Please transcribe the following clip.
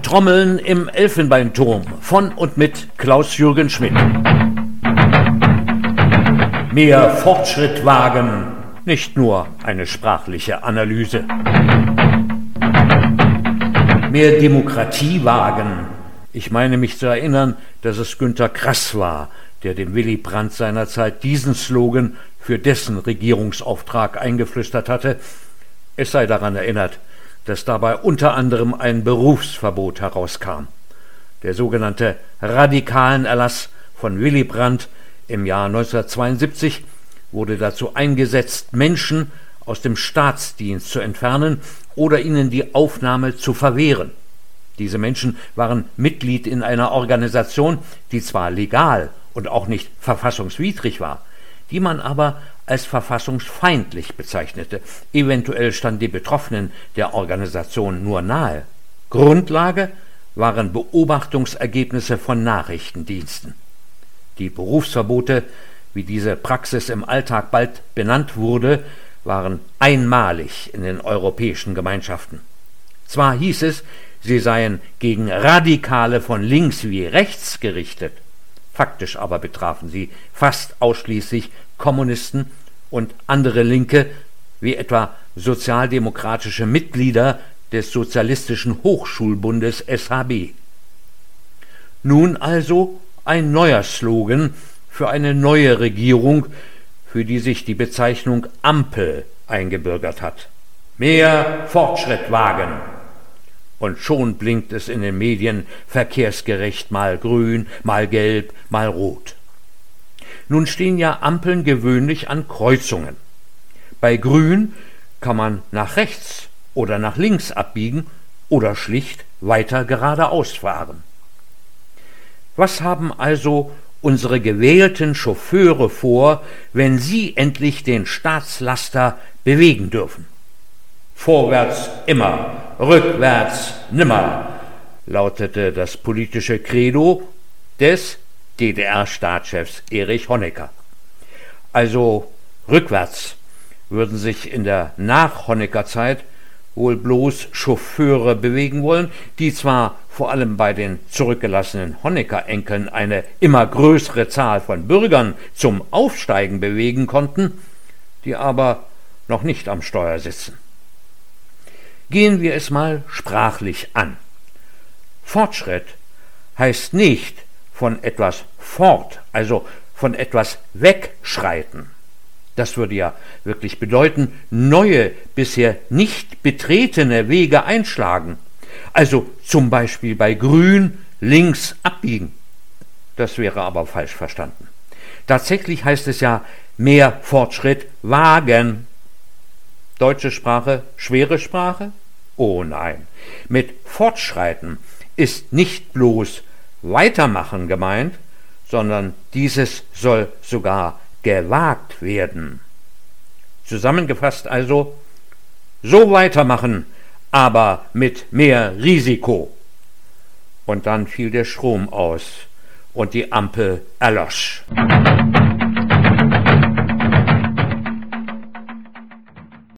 Trommeln im Elfenbeinturm von und mit Klaus-Jürgen Schmidt. Mehr Fortschritt wagen, nicht nur eine sprachliche Analyse. Mehr Demokratie wagen. Ich meine mich zu erinnern, dass es Günter Grass war, der dem Willy Brandt seinerzeit diesen Slogan für dessen Regierungsauftrag eingeflüstert hatte. Es sei daran erinnert, dass dabei unter anderem ein Berufsverbot herauskam. Der sogenannte Radikalenerlass von Willy Brandt im Jahr 1972 wurde dazu eingesetzt, Menschen aus dem Staatsdienst zu entfernen oder ihnen die Aufnahme zu verwehren. Diese Menschen waren Mitglied in einer Organisation, die zwar legal und auch nicht verfassungswidrig war, die man aber als verfassungsfeindlich bezeichnete. Eventuell standen die Betroffenen der Organisation nur nahe. Grundlage waren Beobachtungsergebnisse von Nachrichtendiensten. Die Berufsverbote, wie diese Praxis im Alltag bald benannt wurde, waren einmalig in den europäischen Gemeinschaften. Zwar hieß es, sie seien gegen Radikale von links wie rechts gerichtet, faktisch aber betrafen sie fast ausschließlich Kommunisten und andere Linke, wie etwa sozialdemokratische Mitglieder des Sozialistischen Hochschulbundes SHB. Nun also ein neuer Slogan für eine neue Regierung, für die sich die Bezeichnung Ampel eingebürgert hat. Mehr Fortschritt wagen. Und schon blinkt es in den Medien verkehrsgerecht mal grün, mal gelb, mal rot. Nun stehen ja Ampeln gewöhnlich an Kreuzungen. Bei grün kann man nach rechts oder nach links abbiegen oder schlicht weiter geradeaus fahren. Was haben also unsere gewählten Chauffeure vor, wenn sie endlich den Staatslaster bewegen dürfen? Vorwärts immer, rückwärts nimmer, lautete das politische Credo des DDR-Staatschefs Erich Honecker. Also rückwärts würden sich in der Nach-Honecker-Zeit wohl bloß Chauffeure bewegen wollen, die zwar vor allem bei den zurückgelassenen Honecker-Enkeln eine immer größere Zahl von Bürgern zum Aufsteigen bewegen konnten, die aber noch nicht am Steuer sitzen. Gehen wir es mal sprachlich an. Fortschritt heißt nicht von etwas fort, also von etwas wegschreiten. Das würde ja wirklich bedeuten, neue, bisher nicht betretene Wege einschlagen. Also zum Beispiel bei Grün links abbiegen. Das wäre aber falsch verstanden. Tatsächlich heißt es ja mehr Fortschritt wagen. Deutsche Sprache, schwere Sprache? Oh nein. Mit Fortschreiten ist nicht bloß weitermachen gemeint, sondern dieses soll sogar gewagt werden. Zusammengefasst also, so weitermachen, aber mit mehr Risiko. Und dann fiel der Strom aus und die Ampel erlosch.